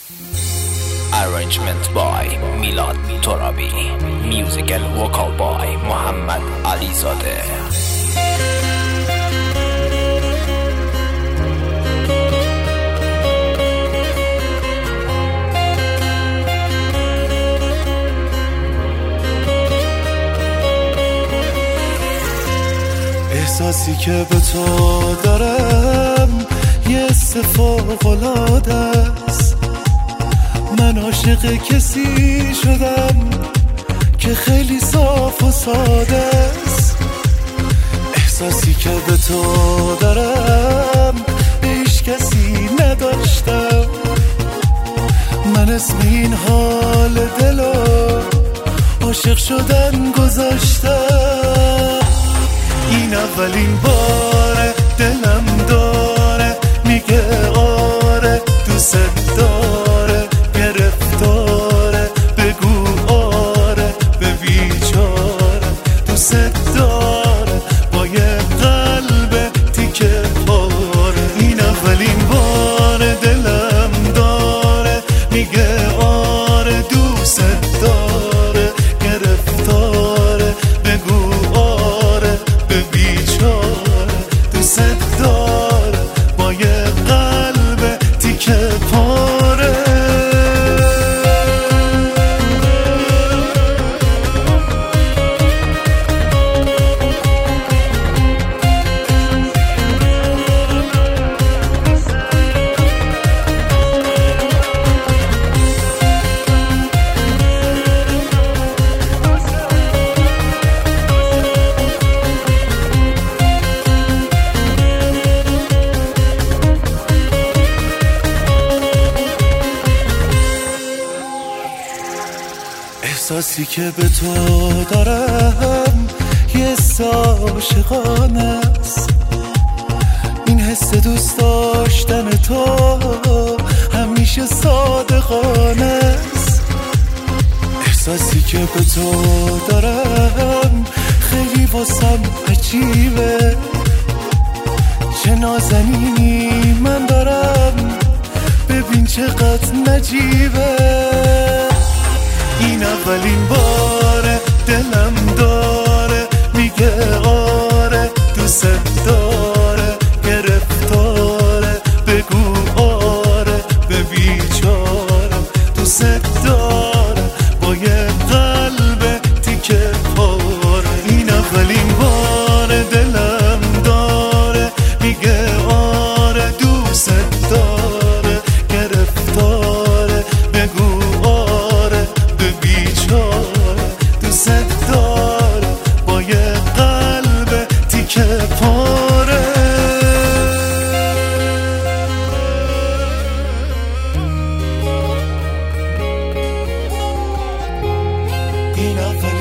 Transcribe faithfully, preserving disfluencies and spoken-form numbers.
Arrangement by Milad Torabi. Music and vocal by محمد علیزاده. احساسی که به تو دارم یه حس فوق‌العاده است. من عاشق کسی شدم که خیلی صاف و ساده است. احساسی که به تو دارم هیچ کسی نداشتم. من اسم این حال دلو عاشق شدن گذاشتم. این اولین باره دلم داره میگه آره دوست داره، گرفتاره بگو آره به بیچاره. دوست داره با یه قلب تیکه پاره. این اولین باره دلم داره میگه آره دوست داره، گرفتاره بگو آره به بیچاره. دوست داره با یه قلب تیکه پاره. احساسی که به تو دارم یه حس عاشقانه است. این حس دوست داشتن تو همیشه صادقانه است. احساسی که به تو دارم خیلی واسم عجیبه. چه نازنینی من دارم ببین چقدر نجیبه. این اولین باره دلم داره میگه آره دوست داره، گرفتاره بگو آره به بیچاره. دوست داره با یه قلب تیکه پاره. این اولین باره دلم داره میگه آره دوست داره، گرفتاره بگو آره به بیچاره. دوست داره با یه قلب تیکه پاره. این